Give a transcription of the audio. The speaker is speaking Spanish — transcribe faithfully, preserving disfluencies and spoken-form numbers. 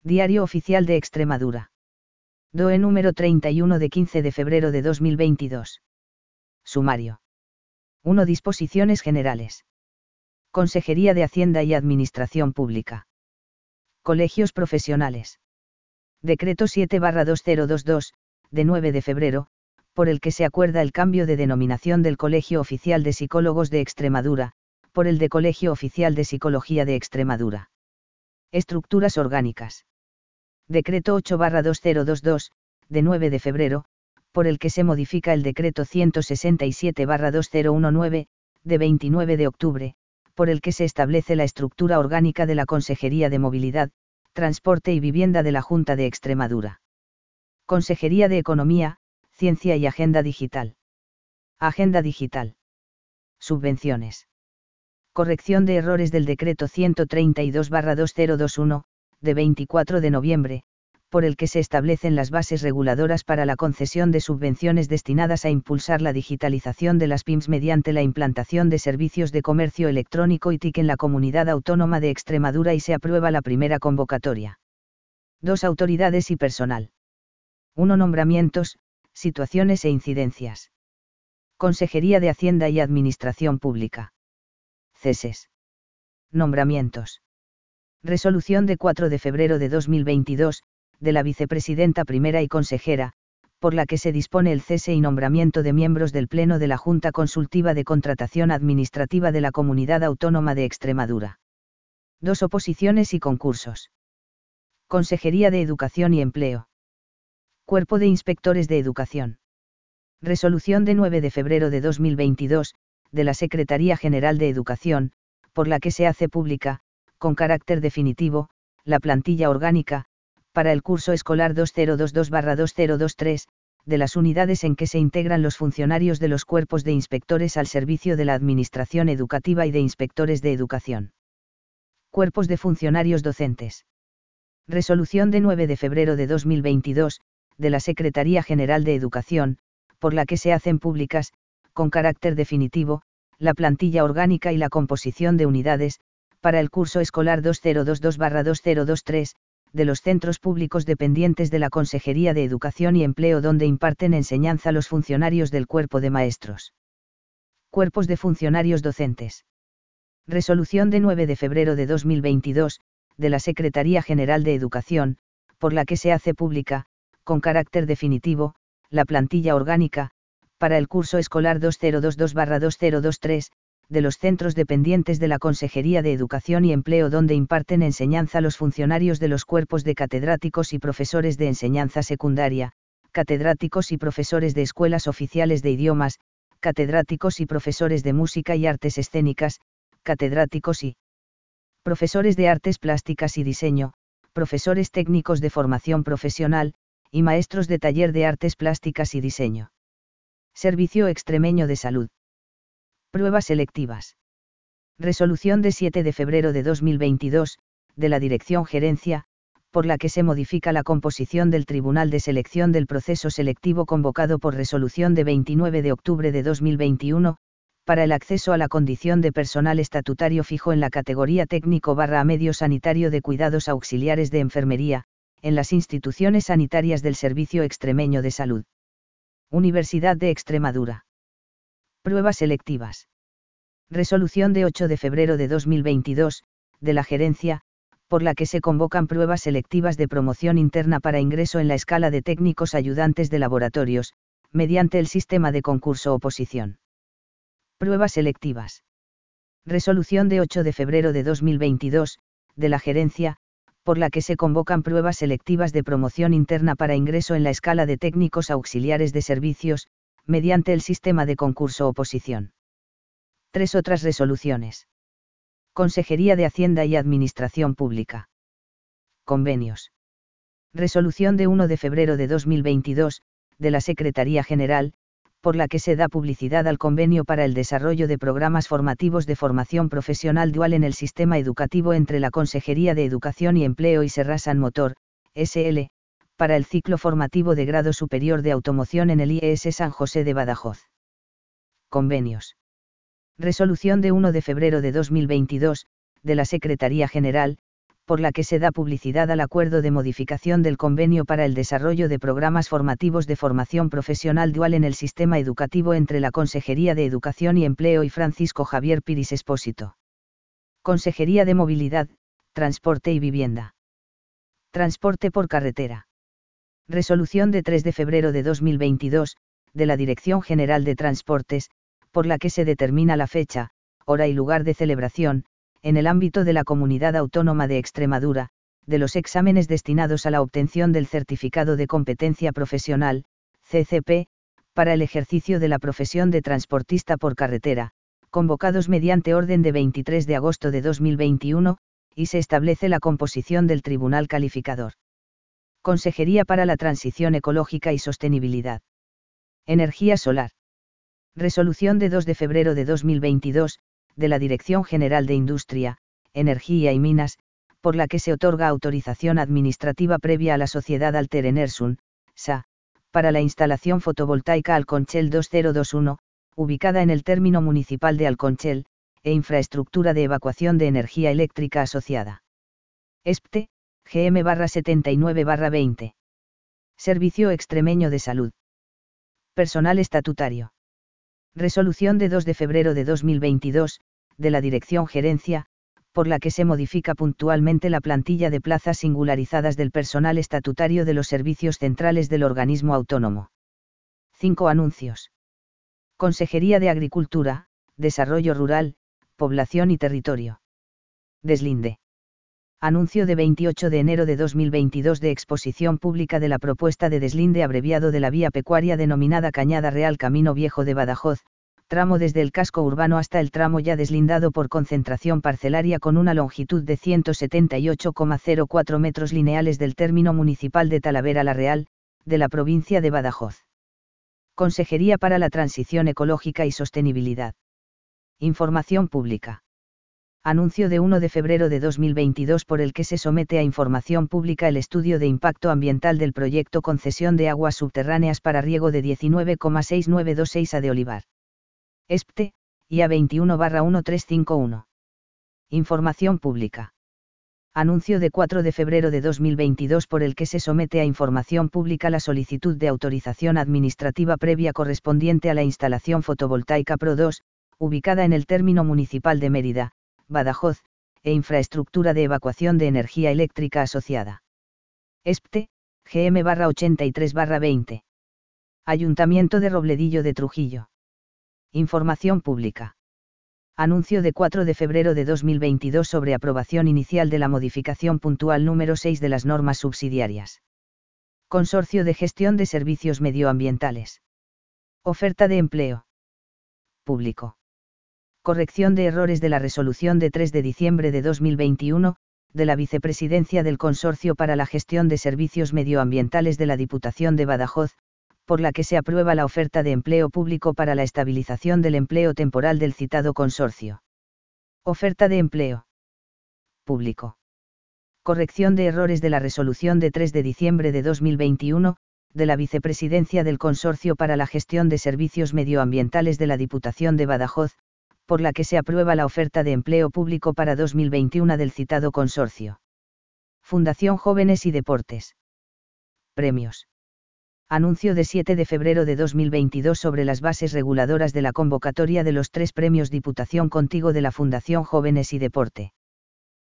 Diario Oficial de Extremadura. D O E número treinta y uno de quince de febrero de dos mil veintidós. Sumario. uno. Disposiciones generales. Consejería de Hacienda y Administración Pública. Colegios profesionales. Decreto siete barra dos mil veintidós, de nueve de febrero, por el que se acuerda el cambio de denominación del Colegio Oficial de Psicólogos de Extremadura, por el de Colegio Oficial de Psicología de Extremadura. Estructuras orgánicas. Decreto ocho barra dos mil veintidós, de nueve de febrero, por el que se modifica el Decreto ciento sesenta y siete barra dos mil diecinueve, de veintinueve de octubre, por el que se establece la estructura orgánica de la Consejería de Movilidad, Transporte y Vivienda de la Junta de Extremadura. Consejería de Economía, Ciencia y Agenda Digital. Agenda Digital. Subvenciones. Corrección de errores del Decreto ciento treinta y dos barra dos mil veintiuno, de veinticuatro de noviembre, por el que se establecen las bases reguladoras para la concesión de subvenciones destinadas a impulsar la digitalización de las pymes mediante la implantación de servicios de comercio electrónico y T I C en la Comunidad Autónoma de Extremadura y se aprueba la primera convocatoria. dos. Autoridades y personal. uno. Nombramientos, situaciones e incidencias. Consejería de Hacienda y Administración Pública. Ceses. Nombramientos. Resolución de cuatro de febrero de dos mil veintidós, de la Vicepresidenta Primera y Consejera, por la que se dispone el cese y nombramiento de miembros del Pleno de la Junta Consultiva de Contratación Administrativa de la Comunidad Autónoma de Extremadura. dos. Oposiciones y concursos. Consejería de Educación y Empleo. Cuerpo de Inspectores de Educación. Resolución de nueve de febrero de dos mil veintidós, de la Secretaría General de Educación, por la que se hace pública, con carácter definitivo, la plantilla orgánica, para el curso escolar dos mil veintidós barra dos mil veintitrés, de las unidades en que se integran los funcionarios de los cuerpos de inspectores al servicio de la Administración Educativa y de inspectores de educación. Cuerpos de funcionarios docentes. Resolución de nueve de febrero de dos mil veintidós, de la Secretaría General de Educación, por la que se hacen públicas, con carácter definitivo, la plantilla orgánica y la composición de unidades, para el curso escolar dos mil veintidós barra dos mil veintitrés, de los centros públicos dependientes de la Consejería de Educación y Empleo donde imparten enseñanza los funcionarios del cuerpo de maestros. Cuerpos de funcionarios docentes. Resolución de nueve de febrero de dos mil veintidós, de la Secretaría General de Educación, por la que se hace pública, con carácter definitivo, la plantilla orgánica, para el curso escolar dos mil veintidós barra dos mil veintitrés, de los centros dependientes de la Consejería de Educación y Empleo donde imparten enseñanza los funcionarios de los cuerpos de catedráticos y profesores de enseñanza secundaria, catedráticos y profesores de escuelas oficiales de idiomas, catedráticos y profesores de música y artes escénicas, catedráticos y profesores de artes plásticas y diseño, profesores técnicos de formación profesional, y maestros de taller de artes plásticas y diseño. Servicio Extremeño de Salud. Pruebas selectivas. Resolución de siete de febrero de dos mil veintidós, de la Dirección Gerencia, por la que se modifica la composición del Tribunal de Selección del proceso selectivo convocado por resolución de veintinueve de octubre de dos mil veintiuno, para el acceso a la condición de personal estatutario fijo en la categoría técnico barra medio sanitario de cuidados auxiliares de enfermería, en las instituciones sanitarias del Servicio Extremeño de Salud. Universidad de Extremadura. Pruebas selectivas. Resolución de ocho de febrero de dos mil veintidós, de la Gerencia, por la que se convocan pruebas selectivas de promoción interna para ingreso en la escala de técnicos ayudantes de laboratorios, mediante el sistema de concurso-oposición. Pruebas selectivas. Resolución de ocho de febrero de dos mil veintidós, de la Gerencia, por la que se convocan pruebas selectivas de promoción interna para ingreso en la escala de técnicos auxiliares de servicios, mediante el sistema de concurso-oposición. Tres otras resoluciones. Consejería de Hacienda y Administración Pública. Convenios. Resolución de uno de febrero de dos mil veintidós, de la Secretaría General, por la que se da publicidad al convenio para el desarrollo de programas formativos de formación profesional dual en el sistema educativo entre la Consejería de Educación y Empleo y Serrasan Motor, S L, para el ciclo formativo de grado superior de automoción en el I E S San José de Badajoz. Convenios. Resolución de uno de febrero de dos mil veintidós, de la Secretaría General, por la que se da publicidad al acuerdo de modificación del convenio para el desarrollo de programas formativos de formación profesional dual en el sistema educativo entre la Consejería de Educación y Empleo y Francisco Javier Piris Espósito. Consejería de Movilidad, Transporte y Vivienda. Transporte por carretera. Resolución de tres de febrero de dos mil veintidós, de la Dirección General de Transportes, por la que se determina la fecha, hora y lugar de celebración, en el ámbito de la Comunidad Autónoma de Extremadura, de los exámenes destinados a la obtención del Certificado de Competencia Profesional, C C P, para el ejercicio de la profesión de transportista por carretera, convocados mediante orden de veintitrés de agosto de dos mil veintiuno, y se establece la composición del Tribunal Calificador. Consejería para la Transición Ecológica y Sostenibilidad. Energía solar. Resolución de dos de febrero de dos mil veintidós, de la Dirección General de Industria, Energía y Minas, por la que se otorga autorización administrativa previa a la sociedad Alter Enersun, S A, para la instalación fotovoltaica Alconchel dos mil veintiuno, ubicada en el término municipal de Alconchel, e infraestructura de evacuación de energía eléctrica asociada. ESPTE, G M setenta y nueve barra veinte. Servicio Extremeño de Salud. Personal estatutario. Resolución de dos de febrero de dos mil veintidós, de la Dirección Gerencia, por la que se modifica puntualmente la plantilla de plazas singularizadas del personal estatutario de los servicios centrales del organismo autónomo. cinco Anuncios. Consejería de Agricultura, Desarrollo Rural, Población y Territorio. Deslinde. Anuncio de veintiocho de enero de dos mil veintidós de exposición pública de la propuesta de deslinde abreviado de la vía pecuaria denominada Cañada Real Camino Viejo de Badajoz, tramo desde el casco urbano hasta el tramo ya deslindado por concentración parcelaria con una longitud de ciento setenta y ocho coma cero cuatro metros lineales del término municipal de Talavera la Real, de la provincia de Badajoz. Consejería para la Transición Ecológica y Sostenibilidad. Información pública. Anuncio de uno de febrero de dos mil veintidós por el que se somete a información pública el estudio de impacto ambiental del proyecto concesión de aguas subterráneas para riego de diecinueve coma seis nueve dos seis A de Olivar. ESPTE, I A veintiuno barra trece cincuenta y uno. Información pública. Anuncio de cuatro de febrero de dos mil veintidós por el que se somete a información pública la solicitud de autorización administrativa previa correspondiente a la instalación fotovoltaica Pro dos, ubicada en el término municipal de Mérida, Badajoz, e infraestructura de evacuación de energía eléctrica asociada. ESPTE, G M ochenta y tres barra veinte. Ayuntamiento de Robledillo de Trujillo. Información pública. Anuncio de cuatro de febrero de dos mil veintidós sobre aprobación inicial de la modificación puntual número seis de las normas subsidiarias. Consorcio de Gestión de Servicios Medioambientales. Oferta de empleo. Público. Corrección de errores de la resolución de tres de diciembre de dos mil veintiuno, de la Vicepresidencia del Consorcio para la Gestión de Servicios Medioambientales de la Diputación de Badajoz, por la que se aprueba la oferta de empleo público para la estabilización del empleo temporal del citado consorcio. Oferta de empleo. Público. Corrección de errores de la resolución de tres de diciembre de dos mil veintiuno, de la Vicepresidencia del Consorcio para la Gestión de Servicios Medioambientales de la Diputación de Badajoz, por la que se aprueba la oferta de empleo público para dos mil veintiuno del citado consorcio. Fundación Jóvenes y Deportes. Premios. Anuncio de siete de febrero de dos mil veintidós sobre las bases reguladoras de la convocatoria de los tres premios Diputación Contigo de la Fundación Jóvenes y Deporte.